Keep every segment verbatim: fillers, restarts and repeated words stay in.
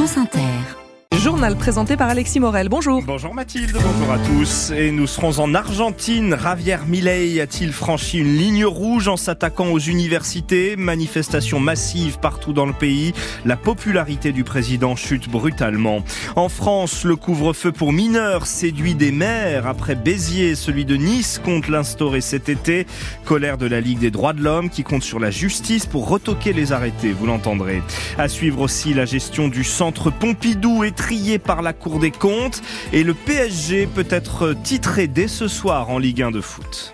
France Inter. Journal présenté par Alexis Morel. Bonjour. Bonjour Mathilde, bonjour à tous. Et nous serons en Argentine. Javier Milei a-t-il franchi une ligne rouge en s'attaquant aux universités? Manifestations massives partout dans le pays. La popularité du président chute brutalement. En France, le couvre-feu pour mineurs séduit des maires. Après Béziers, celui de Nice compte l'instaurer cet été. Colère de la Ligue des droits de l'homme qui compte sur la justice pour retoquer les arrêtés, vous l'entendrez. À suivre aussi la gestion du centre Pompidou et trié par la Cour des comptes, et le P S G peut être titré dès ce soir en Ligue un de foot.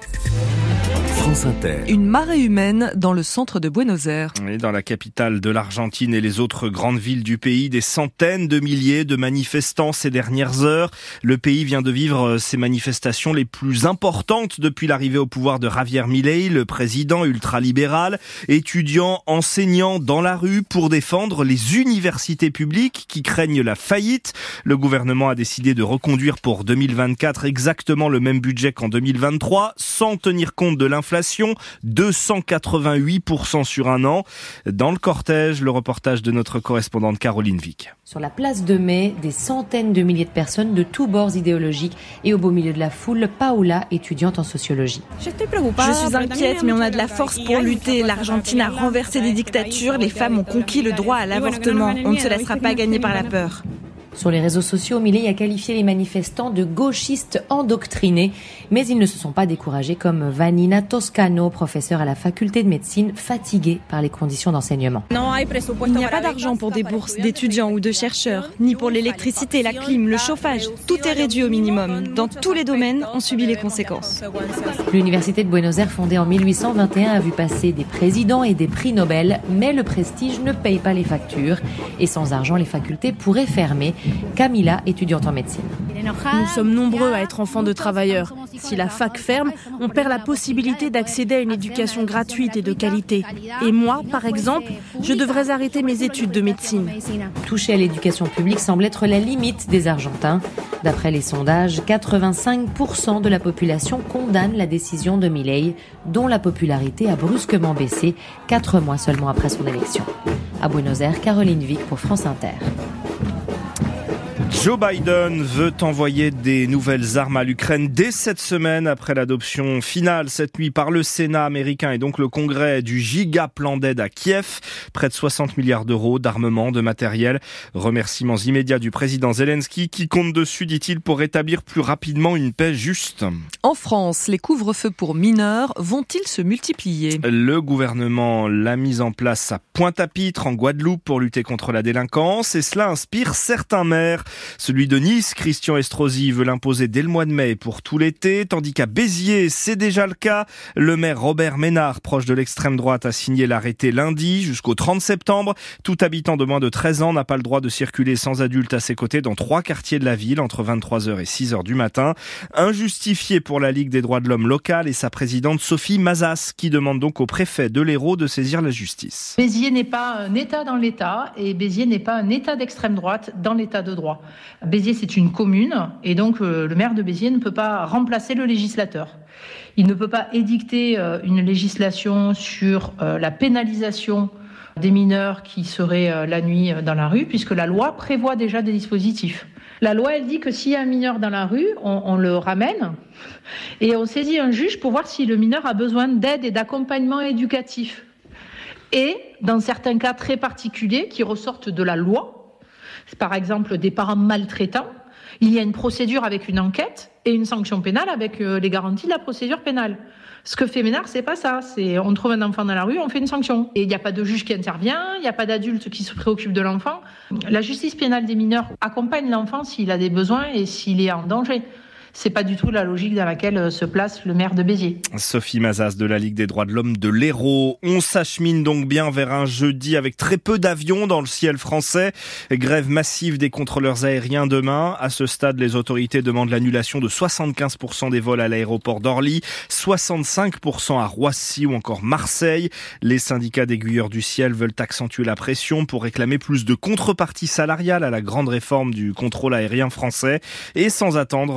France Inter. Une marée humaine dans le centre de Buenos Aires. Et dans la capitale de l'Argentine et les autres grandes villes du pays, des centaines de milliers de manifestants ces dernières heures. Le pays vient de vivre ces manifestations les plus importantes depuis l'arrivée au pouvoir de Javier Milei, le président ultralibéral. Étudiants, enseignants dans la rue pour défendre les universités publiques qui craignent la faillite. Le gouvernement a décidé de reconduire pour deux mille vingt-quatre exactement le même budget qu'en deux mille vingt-trois, sans tenir compte de l'inflation. deux cent quatre-vingt-huit pour cent sur un an. Dans le cortège, le reportage de notre correspondante Caroline Vic. Sur la place de Mai, des centaines de milliers de personnes de tous bords idéologiques et au beau milieu de la foule, Paola, étudiante en sociologie. Je suis inquiète, mais on a de la force pour lutter. L'Argentine a renversé des dictatures, les femmes ont conquis le droit à l'avortement. On ne se laissera pas gagner par la peur. Sur les réseaux sociaux, Milei a qualifié les manifestants de gauchistes endoctrinés, mais ils ne se sont pas découragés comme Vanina Toscano, professeure à la faculté de médecine, fatiguée par les conditions d'enseignement. Il n'y a pas d'argent pour des bourses d'étudiants ou de chercheurs, ni pour l'électricité, la clim, le chauffage. Tout est réduit au minimum. Dans tous les domaines, on subit les conséquences. L'université de Buenos Aires, fondée en mille huit cent vingt et un, a vu passer des présidents et des prix Nobel, mais le prestige ne paye pas les factures. Et sans argent, les facultés pourraient fermer. Camila, étudiante en médecine. Nous sommes nombreux à être enfants de travailleurs. Si la fac ferme, on perd la possibilité d'accéder à une éducation gratuite et de qualité. Et moi, par exemple, je devrais arrêter mes études de médecine. Toucher à l'éducation publique semble être la limite des Argentins. D'après les sondages, quatre-vingt-cinq pour cent de la population condamne la décision de Milei, dont la popularité a brusquement baissé, quatre mois seulement après son élection. À Buenos Aires, Caroline Vic pour France Inter. Joe Biden veut envoyer des nouvelles armes à l'Ukraine dès cette semaine après l'adoption finale cette nuit par le Sénat américain et donc le Congrès du giga plan d'aide à Kiev. Près de soixante milliards d'euros d'armement, de matériel. Remerciements immédiats du président Zelensky qui compte dessus, dit-il, pour rétablir plus rapidement une paix juste. En France, les couvre-feux pour mineurs vont-ils se multiplier? Le gouvernement l'a mis en place à Pointe-à-Pitre en Guadeloupe pour lutter contre la délinquance et cela inspire certains maires. Celui de Nice, Christian Estrosi, veut l'imposer dès le mois de mai pour tout l'été, tandis qu'à Béziers, c'est déjà le cas. Le maire Robert Ménard, proche de l'extrême droite, a signé l'arrêté lundi jusqu'au trente septembre. Tout habitant de moins de treize ans n'a pas le droit de circuler sans adulte à ses côtés dans trois quartiers de la ville entre vingt-trois heures et six heures du matin. Injustifié pour la Ligue des droits de l'homme locale et sa présidente Sophie Mazas, qui demande donc au préfet de l'Hérault de saisir la justice. Béziers n'est pas un État dans l'État et Béziers n'est pas un État d'extrême droite dans l'État de droit. Béziers, c'est une commune et donc euh, le maire de Béziers ne peut pas remplacer le législateur. Il ne peut pas édicter euh, une législation sur euh, la pénalisation des mineurs qui seraient euh, la nuit euh, dans la rue, puisque la loi prévoit déjà des dispositifs. La loi, elle dit que s'il y a un mineur dans la rue, on, on le ramène et on saisit un juge pour voir si le mineur a besoin d'aide et d'accompagnement éducatif. Et dans certains cas très particuliers qui ressortent de la loi, par exemple des parents maltraitants, il y a une procédure avec une enquête et une sanction pénale avec les garanties de la procédure pénale. Ce que fait Ménard, c'est pas ça. C'est on trouve un enfant dans la rue, on fait une sanction. Et il n'y a pas de juge qui intervient, il n'y a pas d'adulte qui se préoccupe de l'enfant. La justice pénale des mineurs accompagne l'enfant s'il a des besoins et s'il est en danger. C'est pas du tout la logique dans laquelle se place le maire de Béziers. Sophie Mazas de la Ligue des droits de l'homme de l'Hérault. On s'achemine donc bien vers un jeudi avec très peu d'avions dans le ciel français. Grève massive des contrôleurs aériens demain. À ce stade, les autorités demandent l'annulation de soixante-quinze pour cent des vols à l'aéroport d'Orly, soixante-cinq pour cent à Roissy ou encore Marseille. Les syndicats d'aiguilleurs du ciel veulent accentuer la pression pour réclamer plus de contrepartie salariale à la grande réforme du contrôle aérien français. Et sans attendre la première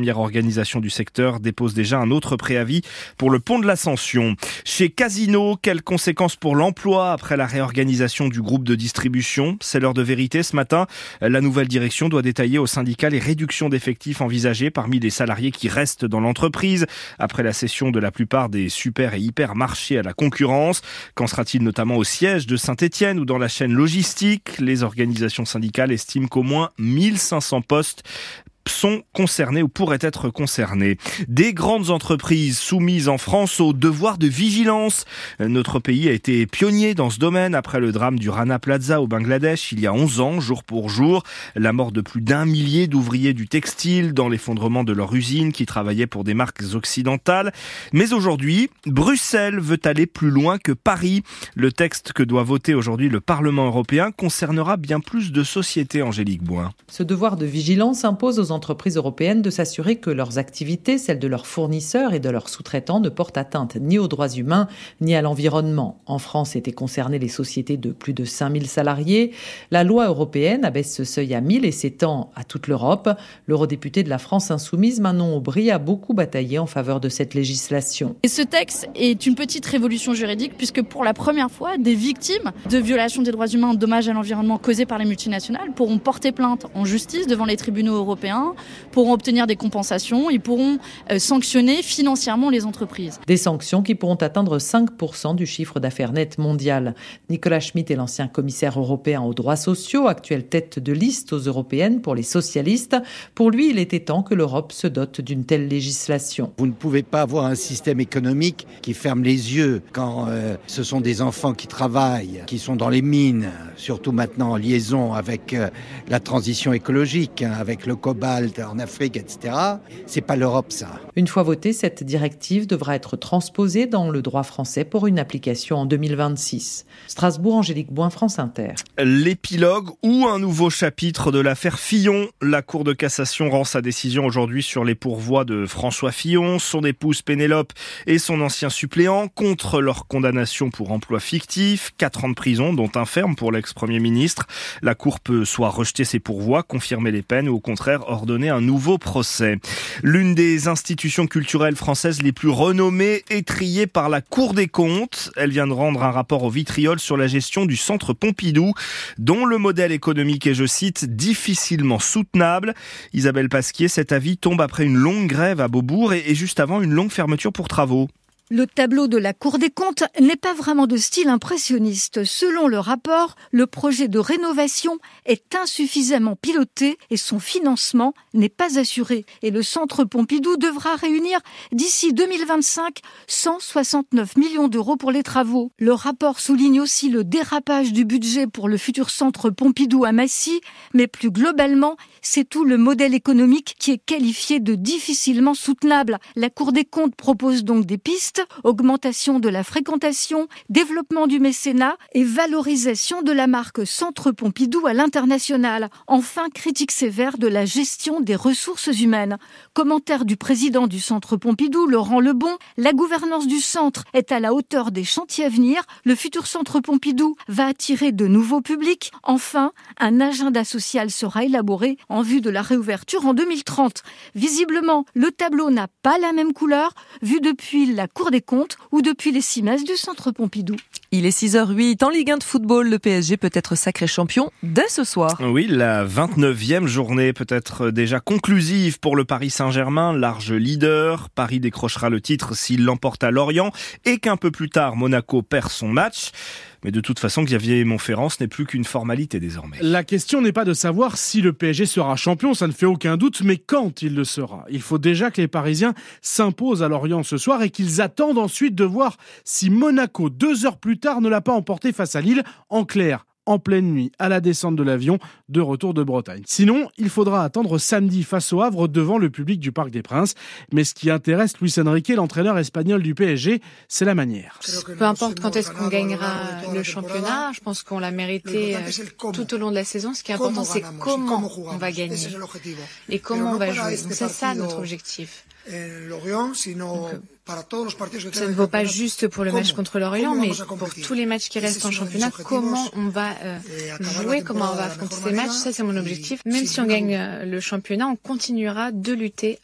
première organisation du secteur dépose déjà un autre préavis pour le pont de l'Ascension. Chez Casino, quelles conséquences pour l'emploi après la réorganisation du groupe de distribution? C'est l'heure de vérité ce matin. La nouvelle direction doit détailler au syndicat les réductions d'effectifs envisagées parmi les salariés qui restent dans l'entreprise après la cession de la plupart des super et hypermarchés à la concurrence. Qu'en sera-t-il notamment au siège de Saint-Étienne ou dans la chaîne logistique? Les organisations syndicales estiment qu'au moins mille cinq cents postes sont concernés ou pourraient être concernés. Des grandes entreprises soumises en France au devoir de vigilance. Notre pays a été pionnier dans ce domaine après le drame du Rana Plaza au Bangladesh il y a onze ans, jour pour jour. La mort de plus d'un millier d'ouvriers du textile dans l'effondrement de leur usine qui travaillaient pour des marques occidentales. Mais aujourd'hui, Bruxelles veut aller plus loin que Paris. Le texte que doit voter aujourd'hui le Parlement européen concernera bien plus de sociétés, Angélique Bouin. Ce devoir de vigilance impose aux entreprises européennes de s'assurer que leurs activités, celles de leurs fournisseurs et de leurs sous-traitants, ne portent atteinte ni aux droits humains ni à l'environnement. En France étaient concernées les sociétés de plus de cinq mille salariés. La loi européenne abaisse ce seuil à mille et s'étend à toute l'Europe. L'eurodéputé de la France insoumise, Manon Aubry, a beaucoup bataillé en faveur de cette législation. Et ce texte est une petite révolution juridique puisque pour la première fois, des victimes de violations des droits humains, de dommages à l'environnement causés par les multinationales pourront porter plainte en justice devant les tribunaux européens, pourront obtenir des compensations, ils pourront euh, sanctionner financièrement les entreprises. Des sanctions qui pourront atteindre cinq pour cent du chiffre d'affaires net mondial. Nicolas Schmit est l'ancien commissaire européen aux droits sociaux, actuelle tête de liste aux européennes pour les socialistes. Pour lui, il était temps que l'Europe se dote d'une telle législation. Vous ne pouvez pas avoir un système économique qui ferme les yeux quand euh, ce sont des enfants qui travaillent, qui sont dans les mines, surtout maintenant en liaison avec euh, la transition écologique, hein, avec le cobalt en Afrique, et cetera. C'est pas l'Europe, ça. Une fois votée, cette directive devra être transposée dans le droit français pour une application en deux mille vingt-six. Strasbourg, Angélique Bouin, France Inter. L'épilogue ou un nouveau chapitre de l'affaire Fillon. La Cour de cassation rend sa décision aujourd'hui sur les pourvois de François Fillon, son épouse Pénélope et son ancien suppléant contre leur condamnation pour emploi fictif. Quatre ans de prison, dont un ferme pour l'ex-premier ministre. La Cour peut soit rejeter ces pourvois, confirmer les peines ou au contraire ordonner un nouveau procès. L'une des institutions culturelles françaises les plus renommées est triée par la Cour des comptes. Elle vient de rendre un rapport au vitriol sur la gestion du centre Pompidou, dont le modèle économique est, je cite, difficilement soutenable. Isabelle Pasquier, cet avis tombe après une longue grève à Beaubourg et juste avant une longue fermeture pour travaux. Le tableau de la Cour des comptes n'est pas vraiment de style impressionniste. Selon le rapport, le projet de rénovation est insuffisamment piloté et son financement n'est pas assuré. Et le centre Pompidou devra réunir d'ici deux mille vingt-cinq cent soixante-neuf millions d'euros pour les travaux. Le rapport souligne aussi le dérapage du budget pour le futur centre Pompidou à Massy, mais plus globalement, c'est tout le modèle économique qui est qualifié de difficilement soutenable. La Cour des comptes propose donc des pistes: augmentation de la fréquentation, développement du mécénat et valorisation de la marque Centre Pompidou à l'international. Enfin, critique sévère de la gestion des ressources humaines. Commentaire du président du Centre Pompidou, Laurent Lebon: la gouvernance du centre est à la hauteur des chantiers à venir. Le futur Centre Pompidou va attirer de nouveaux publics. Enfin, un agenda social sera élaboré en vue de la réouverture en deux mille trente. Visiblement, le tableau n'a pas la même couleur vu depuis la Cour des comptes ou depuis les cimes du Centre Pompidou. Il est six heures huit. En Ligue un de football, le P S G peut être sacré champion dès ce soir. Oui, la vingt-neuvième journée peut être déjà conclusive pour le Paris Saint-Germain, large leader. Paris décrochera le titre s'il l'emporte à Lorient et qu'un peu plus tard, Monaco perd son match. Mais de toute façon, Xavier Monferrand, ce n'est plus qu'une formalité désormais. La question n'est pas de savoir si le P S G sera champion, ça ne fait aucun doute, mais quand il le sera. Il faut déjà que les Parisiens s'imposent à Lorient ce soir et qu'ils attendent ensuite de voir si Monaco, deux heures plus tard, ne l'a pas emporté face à Lille. En clair, en pleine nuit, à la descente de l'avion, de retour de Bretagne. Sinon, il faudra attendre samedi face au Havre devant le public du Parc des Princes. Mais ce qui intéresse Luis Enrique, l'entraîneur espagnol du P S G, c'est la manière. Peu importe quand est-ce qu'on gagnera le championnat, je pense qu'on l'a mérité tout au long de la saison. Ce qui est important, c'est comment on va gagner et comment on va jouer. Donc c'est ça notre objectif. Donc, ça ne vaut pas juste pour le match contre Lorient, mais pour tous les matchs qui restent en championnat, comment on va euh, jouer, comment on va affronter ces matchs, ça c'est mon objectif. Même si on gagne le championnat, on continuera de lutter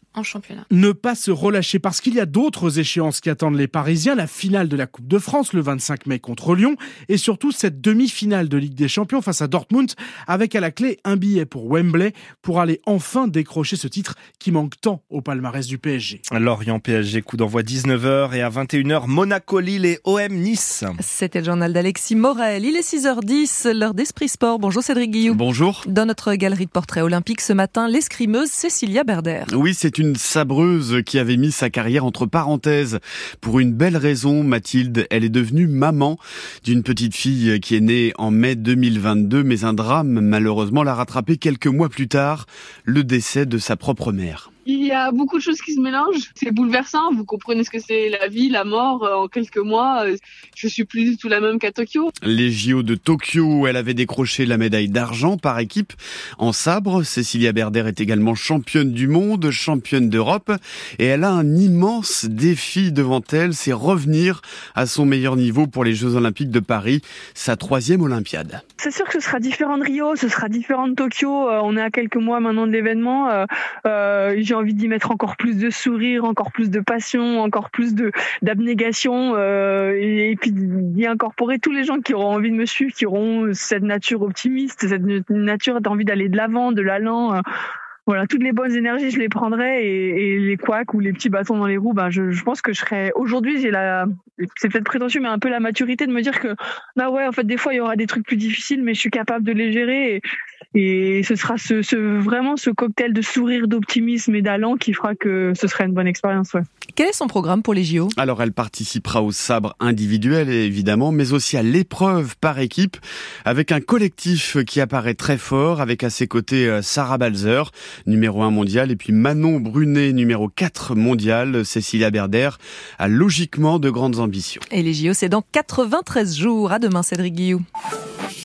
en championnat. Ne pas se relâcher parce qu'il y a d'autres échéances qui attendent les Parisiens, la finale de la Coupe de France le vingt-cinq mai contre Lyon et surtout cette demi-finale de Ligue des Champions face à Dortmund avec à la clé un billet pour Wembley pour aller enfin décrocher ce titre qui manque tant au palmarès du P S G. Lorient P S G, coup d'envoi dix-neuf heures et à vingt et une heures Monaco-Lille et O M Nice. C'était le journal d'Alexis Morel. Il est six heures dix, l'heure d'Esprit Sport. Bonjour Cédric Guillou. Bonjour. Dans notre galerie de portraits olympiques ce matin, l'escrimeuse Cécilia Berder. Oui, c'est une sabreuse qui avait mis sa carrière entre parenthèses. Pour une belle raison, Mathilde, elle est devenue maman d'une petite fille qui est née en mai deux mille vingt-deux, mais un drame malheureusement l'a rattrapée quelques mois plus tard, le décès de sa propre mère. Il y a beaucoup de choses qui se mélangent. C'est bouleversant. Vous comprenez ce que c'est la vie, la mort. En quelques mois, je suis plus du tout la même qu'à Tokyo. Les J O de Tokyo où elle avait décroché la médaille d'argent par équipe en sabre. Cécilia Berder est également championne du monde, championne d'Europe. Et elle a un immense défi devant elle, c'est revenir à son meilleur niveau pour les Jeux Olympiques de Paris, sa troisième Olympiade. C'est sûr que ce sera différent de Rio, ce sera différent de Tokyo. On est à quelques mois maintenant de l'événement. Euh, euh, j'ai envie d'y mettre encore plus de sourire, encore plus de passion, encore plus de d'abnégation euh, et, et puis d'y incorporer tous les gens qui auront envie de me suivre, qui auront cette nature optimiste, cette nature d'envie d'aller de l'avant, de l'allant. Euh, Voilà, toutes les bonnes énergies, je les prendrais et, et les couacs ou les petits bâtons dans les roues, ben je, je pense que je serais. Aujourd'hui, j'ai la, c'est peut-être prétentieux, mais un peu la maturité de me dire que, bah ouais, en fait, des fois, il y aura des trucs plus difficiles, mais je suis capable de les gérer et, et ce sera ce, ce vraiment ce cocktail de sourire, d'optimisme et d'allant qui fera que ce sera une bonne expérience, ouais. Quel est son programme pour les J O ? Alors, elle participera au sabre individuel, évidemment, mais aussi à l'épreuve par équipe, avec un collectif qui apparaît très fort, avec à ses côtés Sarah Balzer, numéro un mondial, et puis Manon Brunet, numéro quatre mondial. Cécilia Berder a logiquement de grandes ambitions. Et les J O, c'est dans quatre-vingt-treize jours. À demain, Cédric Guillou.